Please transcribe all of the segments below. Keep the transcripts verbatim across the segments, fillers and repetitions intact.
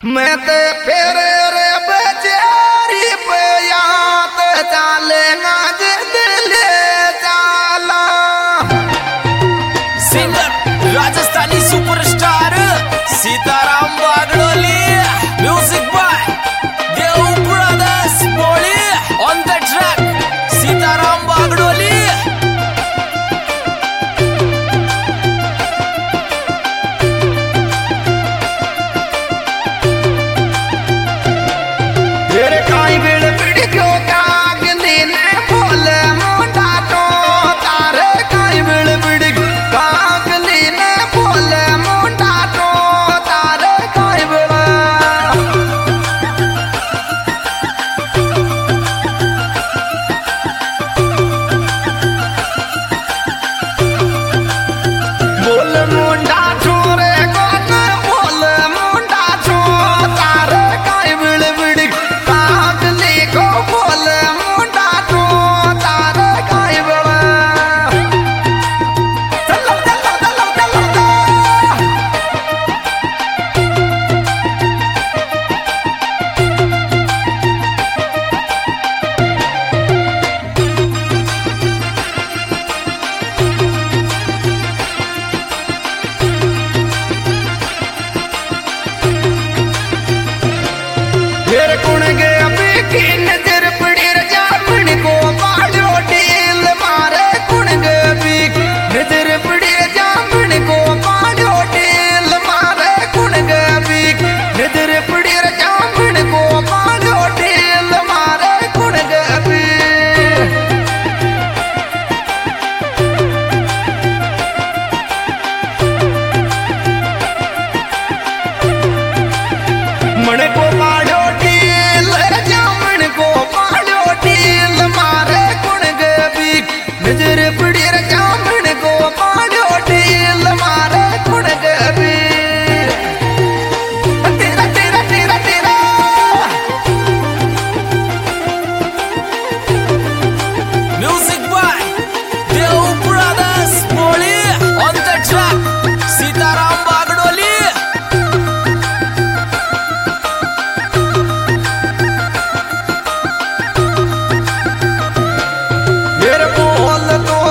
मैं ते फेरे रे बेचारी पे याद चालेगा दिल चाला। Singer Rajasthani superstar Sitaram Bagdoli, music by Dev brothers बोली, on the track Sitaram Bagdoli. तेरे काई बिड़ बिड़ क्यों कागली ने बोले मोटा तो तारे काई बिड़ बिड़ कागली ने बोले मोटा तो तारे काई बिड़। बोल मुंडा छोरे कौन बोल मुंडा छो तारे काई बिड़ बिड़ कागली को बोल मुंडा छो तारे काई बिड़। चलो चलो चलो चलो चलो। फिर कुण गए अभी की नजर पड़ी रजामण को बाड़ो ढील मारे कुण गए अभी की नजर पड़ी रजामण को बाड़ो ढील मारे कुण गए अभी की नजर पड़ी रजामण को बाड़ो ढील मारे कुण गए अभी। मण को बाड़ो ढील रजामण को बाड़ो ढील मारे कुण गए अभी नजर पड़ी रजामण को बाड़ो ढील मारे कुण गए अभी। तेरा तेरा तेरा तेरा म्यूजिक बाय देव ब्रदर्स बोली, on the track Sitaram Bagdoli. फिर बोल तो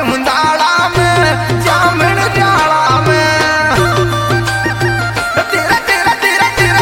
मुंदाड़ा में जामन जाला में तेरा तेरा तेरा तेरा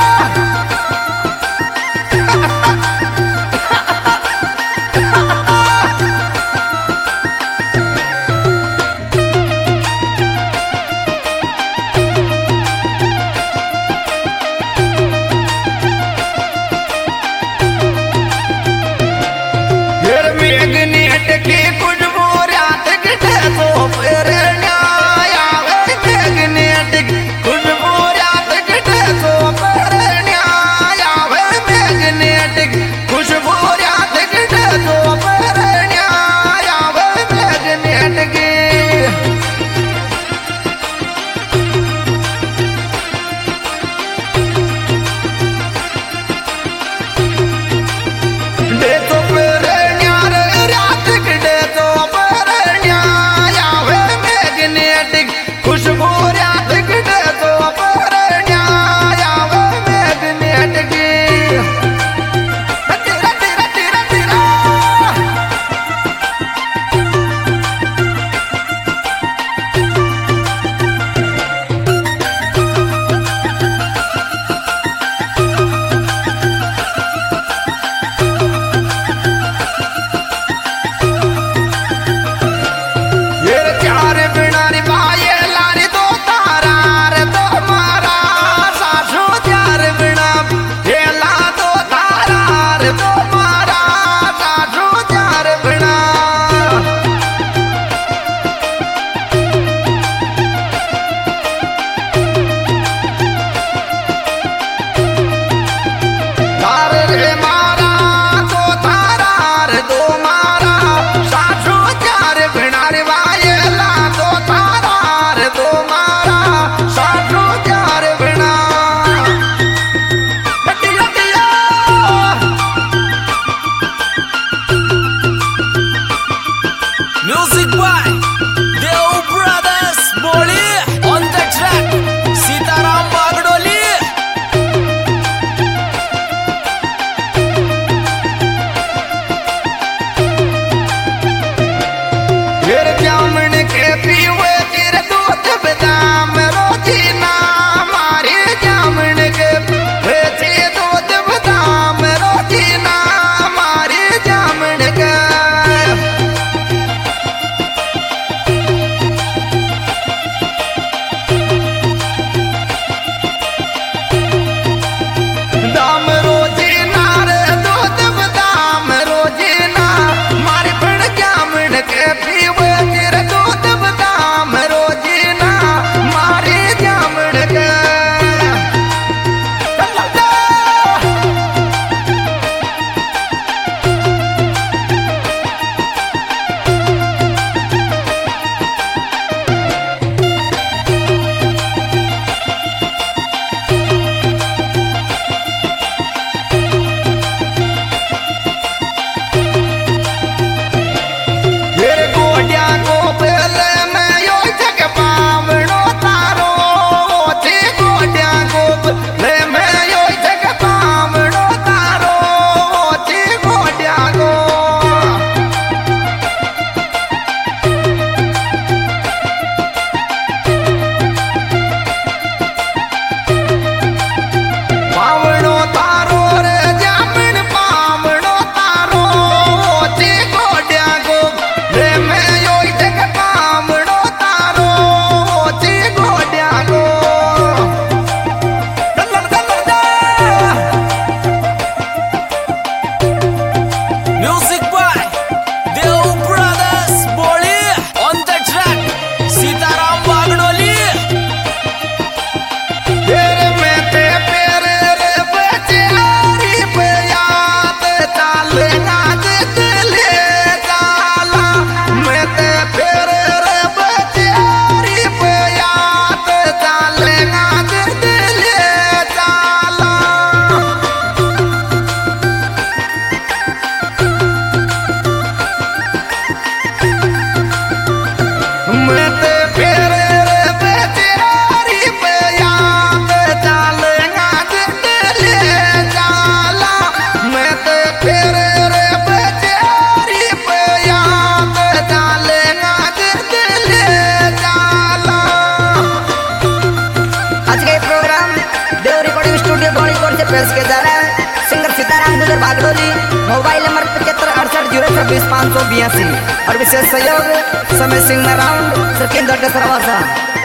मेघनी अटके कुछ बोरात गिटे तो फिर न्याय आवे मेघनी अटके कुछ बोरात गिटे तो फिर न्याय आवे मेघनी अटके कुछ बोरात गिटे तो फिर न्याय आवे मेघनी अटके दे तो फिर खुशबू रात गिटे तो पर न्याय आवे मेघनी अटके तेरा तेरा तेरा तेरा ये चार बिना रे बाये Music by Deo Brothers Boli on the track Sitaram Bagdoli फिर जामन के पीवे फिर दूध बदाम रोजी ना मारे जामन के बेचे दूध बदाम रोजी ना मारे जामन के नगर बागडोली। मोबाइल नंबर पचहत्तर अड़सठ जीरो छब्बीस पाँच सौ बयासी। और विशेष सहयोग समय सिंह राउंड सरकिंदर के सरवासा।